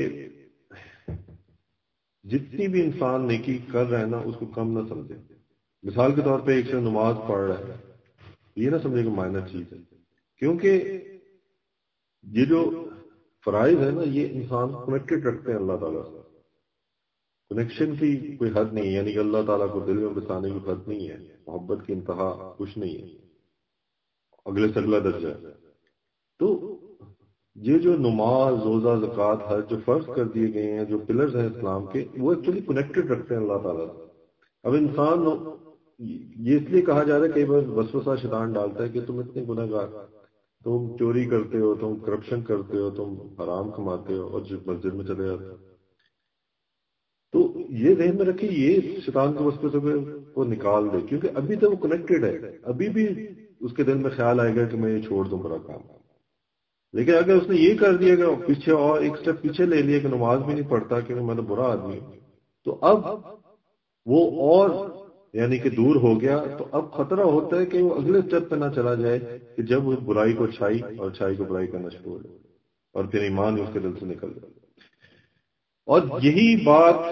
جتنی بھی انسان نیکی کر رہا ہے نا اس کو کم نہ سمجھے۔ مثال کے طور پہ ایک سے نماز پڑھ رہا ہے، یہ نہ سمجھے کہ مائنر چیز ہے، کیونکہ یہ جو فرائض ہے نا یہ انسان کنیکٹڈ رکھتے ہیں اللہ تعالیٰ سے، کنیکشن کی کوئی حد نہیں ہے، یعنی کہ اللہ تعالیٰ کو دل میں بسانے کی حد نہیں ہے، محبت کی انتہا کچھ نہیں ہے، اگلے سے اگلا درجہ ہے۔ تو یہ جو نماز، روزہ، زکوٰۃ، حج جو فرض کر دیے گئے ہیں، جو پلرز ہیں اسلام کے، وہ ایکچولی کنیکٹڈ رکھتے ہیں اللہ تعالیٰ سے۔ اب انسان یہ اس لیے کہا جا رہا ہے، کئی بار وسوسہ شیطان ڈالتا ہے کہ تم اتنے گناہ گار، تم چوری کرتے ہو، تم کرپشن کرتے ہو، تم حرام کماتے ہو، اور مسجد میں چلے جاتے ہو۔ تو یہ ذہن میں رکھیں، یہ شیطان کے وسوسے کو نکال دے، کیونکہ ابھی تو وہ کنیکٹڈ ہے، ابھی بھی اس کے دل میں خیال آئے گا کہ میں یہ چھوڑ دوں برا کام۔ لیکن اگر اس نے یہ کر دیا کہ پیچھے اور ایک سٹیپ پیچھے لے لیا کہ نماز بھی نہیں پڑھتا کیونکہ میں تو برا آدمی ہوں، تو اب وہ اور یعنی کہ دور ہو گیا تو اب خطرہ ہوتا ہے کہ وہ اگلے اسٹیپ پہ نہ چلا جائے کہ جب وہ برائی کو اچھائی اور اچھائی کو برائی کرنا شروع ہو جائے اور پھر ایمان اس کے دل سے نکل جائے. اور یہی بات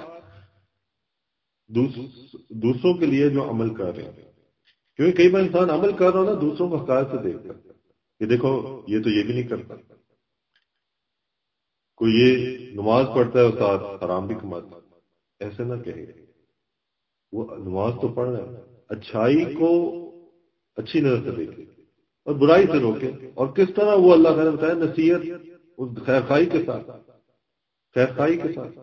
دوسروں کے لیے جو عمل کر رہے ہیں، کیونکہ کئی بار انسان عمل کر رہا ہو نا دوسروں کو حقارت سے دیکھتا ہے کہ دیکھو یہ تو یہ بھی نہیں کرتا، کوئی یہ نماز پڑھتا ہے اور ساتھ حرام بھی کماتا ہے. ایسے نہ کہے، وہ نماز تو پڑھ رہا ہے، اچھائی کو اچھی نظر سے دیکھے اور برائی سے روکے. اور کس طرح وہ اللہ تعالیٰ نے بتایا نصیحت خیر خائی کے ساتھ، خیر خائی کے ساتھ.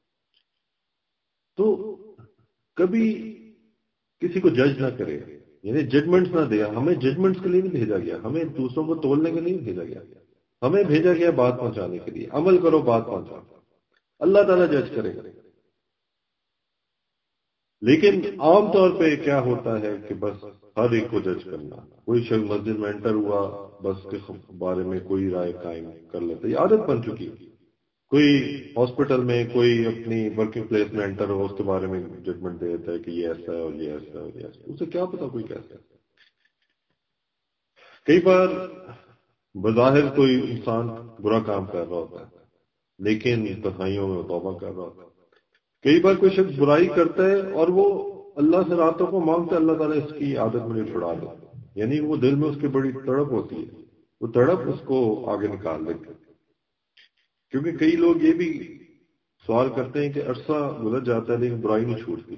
تو کبھی کسی کو جج نہ کرے، یعنی ججمنٹس نہ دے. ہمیں ججمنٹس کے لیے نہیں بھیجا گیا، ہمیں دوسروں کو تولنے کے لیے نہیں بھیجا گیا، ہمیں بھیجا گیا بات پہنچانے کے لیے. عمل کرو، بات پہنچاؤ، اللہ تعالیٰ جج کرے گا. لیکن عام طور پہ کیا ہوتا ہے کہ بس ہر ایک کو جج کرنا. کوئی شخص مسجد میں انٹر ہوا، بس کے بارے میں کوئی رائے قائم کر لیتا، یہ عادت بن چکی. کوئی ہاسپٹل میں، کوئی اپنی ورکنگ پلیس میں انٹر ہو، اس کے بارے میں ججمنٹ دے دیتا ہے کہ یہ ایسا ہے اور یہ ایسا ہے اور یہ ایسا ہے. اسے کیا پتا کوئی کیسا ہے. کئی بار بظاہر کوئی انسان برا کام کر رہا ہوتا ہے لیکن تنہائیوں میں توبہ کر رہا ہوتا ہے. کئی بار کوئی شخص برائی کرتا ہے اور وہ اللہ سے راتوں کو مانگتا ہے، اللہ تعالیٰ اس کی عادت مجھے چھڑا دے. یعنی وہ دل میں اس کی بڑی تڑپ ہوتی ہے، وہ تڑپ اس کو آگے نکال دیتی ہے. کیونکہ کئی لوگ یہ بھی سوال کرتے ہیں کہ عرصہ گزر جاتا ہے لیکن برائی نہیں چھوٹتی.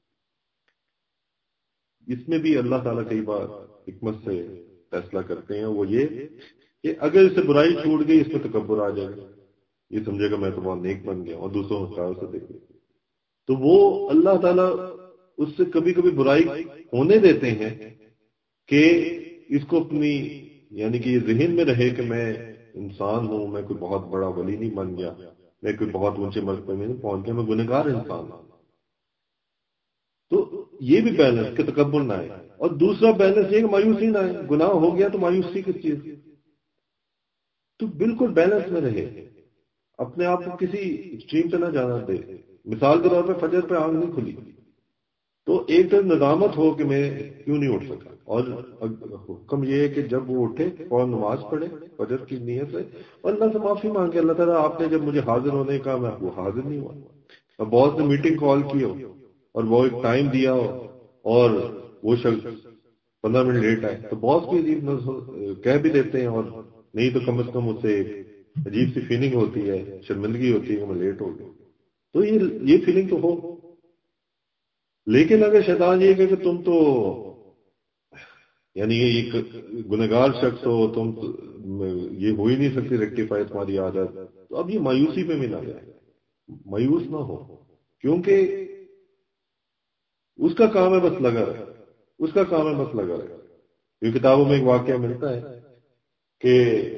اس میں بھی اللہ تعالیٰ کئی بار حکمت سے فیصلہ کرتے ہیں. وہ یہ کہ اگر اسے برائی چھوٹ گئی، اس میں تکبر آ جائے گا، یہ سمجھے گا میں تو بہت نیک بن گیا اور دوسروں کو خیال سے دیکھے، تو وہ اللہ تعالیٰ اس سے کبھی کبھی برائی ہونے دیتے ہیں کہ اس کو اپنی، یعنی کہ یہ ذہن میں رہے کہ میں انسان ہوں، میں کوئی بہت بڑا ولی نہیں بن گیا، میں کوئی بہت اونچے مرتبے میں نہیں پہنچ گیا، میں گنہگار انسان ہوں. تو یہ بھی بیلنس کہ تکبر نہ آئے. اور دوسرا بیلنس یہ کہ مایوسی نہ آئے. گناہ ہو گیا تو مایوسی کس چیز کی؟ تو بالکل بیلنس میں رہے، اپنے آپ کو کسی ایکسٹریم پہ نہ جانا دے. مثال کے طور پہ فجر پہ آنکھ نہیں کھلی تو ایک طرف ندامت ہو کہ میں کیوں نہیں اٹھ سکا، اور حکم یہ ہے کہ جب وہ اٹھے اور نماز پڑھے فجر کی نیت سے اور اللہ سے معافی مانگے، اللہ تعالیٰ آپ نے جب مجھے حاضر ہونے کا میں وہ حاضر نہیں ہوا. اور باس نے میٹنگ کال کی ہو اور وہ ایک ٹائم دیا ہو اور وہ شخص پندرہ منٹ لیٹ آئے تو باس بھی عجیب کہہ بھی دیتے ہیں، اور نہیں تو کم از کم اسے عجیب سی فیلنگ ہوتی ہے، شرمندگی ہوتی ہے کہ میں لیٹ ہو گیا. تو یہ یہ فیلنگ تو ہو. لیکن اگر شیطان یہ کہ تم تو یعنی یہ ایک گنہگار شخص ہو، تم یہ ہو ہی نہیں سکتی ریکٹیفائی تمہاری عادت، تو اب یہ مایوسی پہ بھی نہ جائے، مایوس نہ ہو. کیونکہ اس کا کام ہے بس لگا رہے، اس کا کام ہے بس لگا رہے. یہ کتابوں میں ایک واقعہ ملتا ہے کہ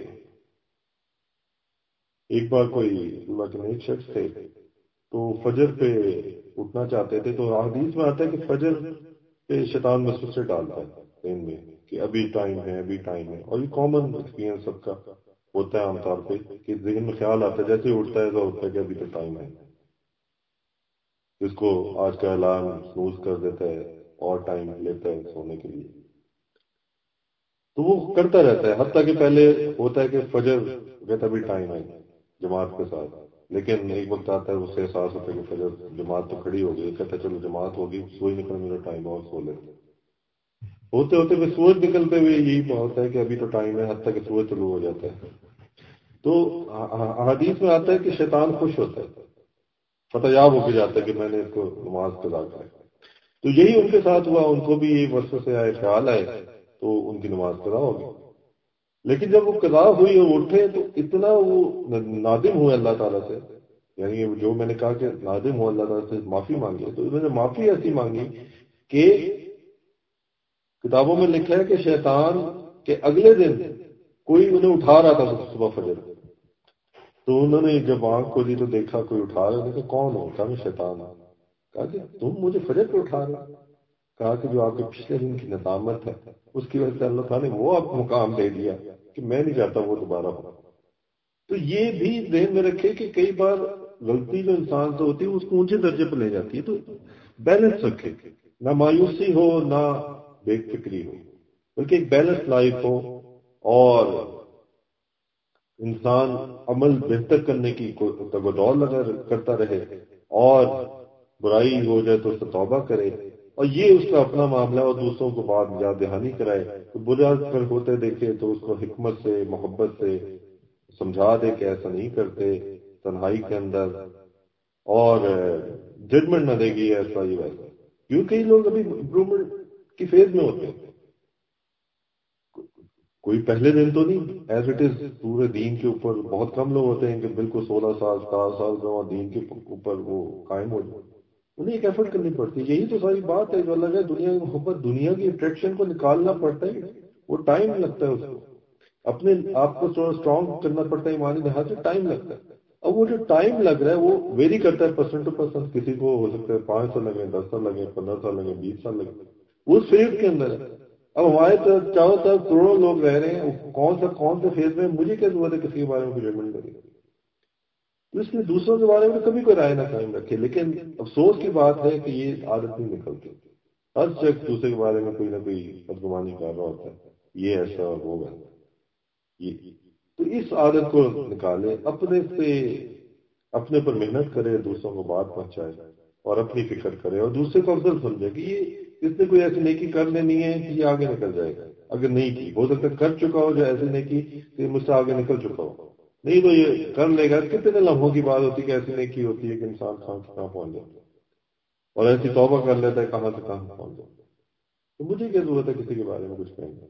ایک بار کوئی اللہ کے نیک شخص تھے تو فجر پہ اٹھنا چاہتے تھے، تو حدیث میں آتا ہے کہ فجر پہ شیطان وسوسے ڈالتا ہے ذہن میں کہ ابھی ٹائم ہے، ابھی ٹائم ہے. اور یہ کامن ایکسپیرینس سب کا ہوتا ہے عام طور پہ کہ ذہن میں خیال آتا ہے جیسے ہی اٹھتا ہے تو ہوتا ہے کہ ابھی تو ٹائم ہے. جس کو آج کا الارم سنوز کر دیتا ہے اور ٹائم لیتا ہے سونے کے لیے، تو وہ کرتا رہتا ہے. حتیٰ کہ پہلے ہوتا ہے کہ فجر کہتا بھی ٹائم ہے جماعت کے ساتھ، لیکن ایک وقت آتا ہے اسے احساس ہوتا ہے کہ فجر جماعت تو کھڑی ہو گئی، کہتا ہے چلو جماعت ہوگی، سوئی نکل میرا ٹائم اور سو لیتے. ہوتے ہوتے پھر سورج نکلتے ہوئے یہی ہوتا ہے کہ ابھی تو ٹائم ہے، حتیٰ کہ سورج طلوع ہو جاتا ہے. تو احادیث میں آتا ہے کہ شیطان خوش ہوتا ہے، فتح یاب ہو کے جاتا ہے کہ میں نے اس کو نماز قضا کرائی. تو یہی ان کے ساتھ ہوا، ان کو بھی یہ وسوسے آئے، خیال آئے، تو ان کی نماز قضا ہو گئی. لیکن جب وہ قضا ہوئی اور اٹھے تو اتنا وہ نادم ہوئے اللہ تعالیٰ سے، یعنی جو میں نے کہا کہ نادم ہو اللہ تعالیٰ سے معافی مانگی، تو انہوں نے معافی ایسی مانگی کہ کتابوں میں لکھا ہے کہ شیطان کے اگلے دن کوئی انہیں اٹھا رہا تھا صبح فجر، تو انہوں نے جب آنکھ کھولی تو دیکھا کوئی اٹھا رہا. کہ کون ہو؟ کہا میں شیطان ہوں. کہا کہ تم مجھے فجر پہ اٹھا رہے؟ کہا کہ جو آپ کے پچھلے دن کی ندامت ہے اس کی وجہ سے اللہ تعالیٰ نے وہ آپ کو مقام دے دیا کہ میں نہیں چاہتا وہ دوبارہ ہو. تو یہ بھی ذہن میں رکھے کہ کئی بار غلطی جو انسان سے ہوتی ہے اس کو اونچے درجے پہ لے جاتی ہے، تو بیلنس رکھے. نہ مایوسی ہو نہ بے فکری ہو، بلکہ ایک بیلنس لائف ہو، اور انسان عمل بہتر کرنے کی تگ و دور لگا کرتا رہے، اور برائی ہو جائے تو اس سے توبہ کرے، اور یہ اس کا اپنا معاملہ ہے، اور دوسروں کو بات یاد دہانی کرائے، تو برا پھر ہوتے دیکھے تو اس کو حکمت سے محبت سے سمجھا دے کہ ایسا نہیں کرتے تنہائی کے اندر، اور ججمنٹ نہ دے گی ایسا ہی ویسا، کیونکہ یہ لوگ ابھی امپروومنٹ کی فیز میں ہوتے ہیں. کوئی پہلے دن تو نہیں ایز اٹ از پورے دین کے اوپر، بہت کم لوگ ہوتے ہیں کہ بالکل سولہ سال ستارہ سال کا دین کے اوپر وہ قائم ہو جائے. انہیں ایک ایفرٹ کرنی پڑتی ہے. یہی تو ساری بات ہے جو الگ ہے، دنیا کی محبت، دنیا کی اٹریکشن کو نکالنا پڑتا ہے، وہ ٹائم لگتا ہے، اس کو اپنے آپ کو تھوڑا اسٹرانگ کرنا پڑتا ہے ایمانی لحاظ سے، ٹائم لگتا ہے. اب وہ جو ٹائم لگ رہا ہے وہ ویری کرتا ہے پرسنٹ ٹو پرسنٹ، کسی کو ہو سکتا ہے پانچ سال لگے، دس سال لگے، پندرہ سال لگے، بیس سال لگے، وہ اس فیز کے اندر ہے. اب ہمارے تو چاروں طرف کروڑوں لوگ رہ رہے ہیں، کون سا کون سے فیز میں، مجھے کیا ضرورت ہے کسی کے بارے میں ججمنٹ کرے. تو اس لیے دوسروں کے بارے میں کبھی کوئی رائے نہ قائم رکھے. لیکن افسوس کی بات ہے کہ یہ عادت نہیں نکلتی. ہر شخص دوسرے کے بارے میں کوئی نہ کوئی بدگمانی کر رہا ہوتا ہے، یہ ایسا ہوگا، یہ تو اس عادت کو نکالے، اپنے سے اپنے پر محنت کرے، دوسروں کو بات پہنچائے اور اپنی فکر کرے، اور دوسرے کو افضل سمجھے کہ یہ اس نے کوئی ایسی نیکی کر لینی ہے کہ یہ آگے نکل جائے گا. اگر نہیں کی، ہو سکتا ہے کر چکا ہو جو ایسی نیکی کہ مجھ سے آگے نکل چکا ہو، نہیں تو یہ کر لے گا. کتنے لمحوں کی بات ہوتی ہے کہ ایسی نیکی ہوتی ہے کہ انسان کہاں سے کہاں پہنچ جاتا ہے، اور ایسی توبہ کر لیتا ہے کہاں سے کہاں پہنچ جاتا ہے. تو مجھے کیا ضرورت ہے کسی کے بارے میں کچھ کہنے.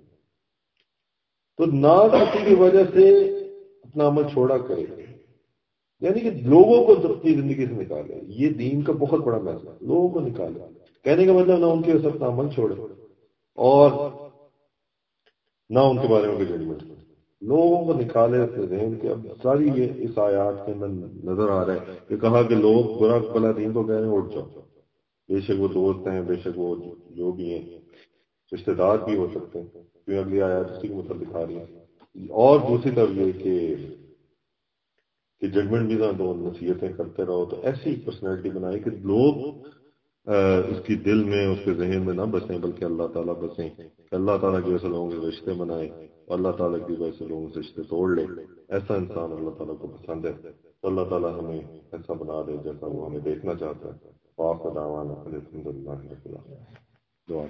تو نہ کسی کی وجہ سے اپنا عمل چھوڑا کرے، یعنی کہ لوگوں کو اپنی زندگی سے نکالے. یہ دین کا بہت بڑا مسئلہ ہے، لوگوں کو نکالے. کہنے کا مطلب نہ ان کے وجہ سے اپنا عمل چھوڑے اور نہ ان کے بارے میں کوئی ججمنٹ کرے. لوگوں کو نکالے اپنے ذہن کے. اب ساری یہ اس آیات کے اندر نظر آ رہا ہے کہ کہا کہ لوگ برا بلا دین کو کہہ رہے ہیں اٹھ جاؤ، بے شک وہ دوست ہیں، بے شک وہ جو بھی ہیں رشتے دار بھی ہو سکتے ہیں، کیونکہ اگلی آیات اسی کے متعلق آ رہی ہے. اور دوسری طرف یہ کہ کہ ججمنٹ بھی نہ دو، نصیحتیں کرتے رہو. تو ایسی پرسنالٹی بنائی کہ لوگ اس کی دل میں، اس کے ذہن میں نہ بسیں، بلکہ اللہ تعالیٰ بسیں، کہ اللہ تعالیٰ کی وجہ سے لوگوں کے رشتے بنائے اور اللہ تعالیٰ کی وجہ سے لوگوں سے رشتے توڑ لے. ایسا انسان اللہ تعالیٰ کو پسند ہے. تو اللہ تعالیٰ ہمیں ایسا بنا دے جیسا وہ ہمیں دیکھنا چاہتا ہے. وآخر دعوانا الحمد للہ رب العالمین. دعا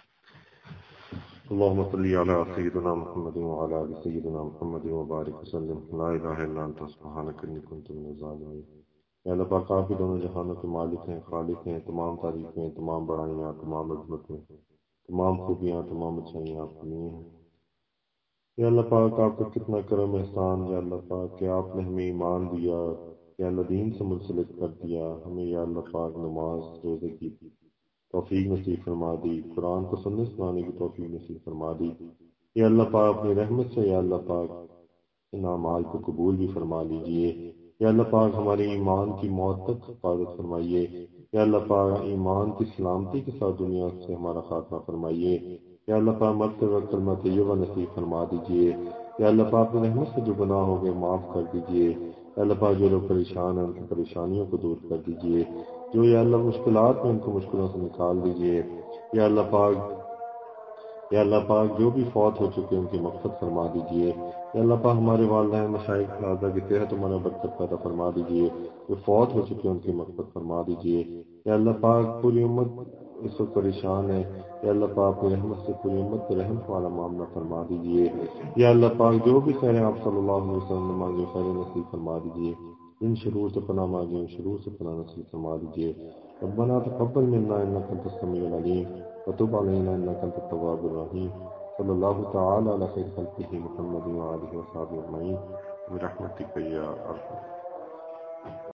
اللهم صل على سيدنا محمد وعلى آل سيدنا محمد وبارك وسلم. لا إله إلا أنت سبحانك إني كنت من الظالمين. یا اللہ پاک آپ ہی دونوں جہانوں کے مالک ہیں، خالق ہیں. تمام تعریفیں، تمام بڑائیاں، تمام عظمتیں، تمام خوبیاں، تمام اچھائیاں آپ کی ہیں. یا اللہ پاک آپ کا کتنا کرم احسان یا اللہ پاک کہ آپ نے ہمیں ایمان دیا، یا اللہ دین سے منسلک کر دیا. ہمیں یا اللہ پاک نماز روزے کی توفیق نصیب فرما دی، قرآن کو سنت سنانے کی توفیق نصیب فرما دی. یا اللہ پاک اپنی رحمت سے یا اللہ پاک ان اعمال کو قبول بھی فرما لیجئے. یا اللہ پاک ہمارے ایمان کی موت تک حفاظت فرمائیے. یا اللہ پاک ایمان کی سلامتی کے ساتھ دنیا سے ہمارا خاتمہ فرمائیے. یا اللہ پاک مرتے وقت کلمہ طیبہ نصیب فرما دیجئے. یا اللہ پاک اپنی رحمت سے جو گناہ ہو گئے معاف کر دیجئے. یا اللہ پاک جو لوگ پریشان ہیں ان کی پریشانیوں کو دور کر دیجئے. جو یا اللہ مشکلات میں ان کو مشکلوں سے نکال دیجئے. یا اللہ پاک یا اللہ پاک جو بھی فوت ہو چکے ان کی مغفرت فرما دیجئے. یا اللہ پاک ہمارے والدین مشائخ اعزا کی صحت و منع برکت پیدا فرما دیجئے. جو فوت ہو چکے ان کی مغفرت فرما دیجئے. یا اللہ پاک پوری امت اس وقت پریشان ہے، یا اللہ پاک اپنی رحمت سے پوری امت پر رحم والا معاملہ فرما دیجئے. یا اللہ پاک جو بھی خیر آپ صلی اللہ علیہ وسلم مانگے خیر نصیب فرما دیجئے. ان شرور سے پناہ مانگے ان شرور سے پناہ نصیب فرما دیجئے. ربنا تقبل منا انك انت السميع العليم وتب علينا انك انت التواب الرحيم. صلی اللہ تعالی علی خیر خلقہ محمد وآلہ وصحبہ اجمعین برحمتک یا ارحم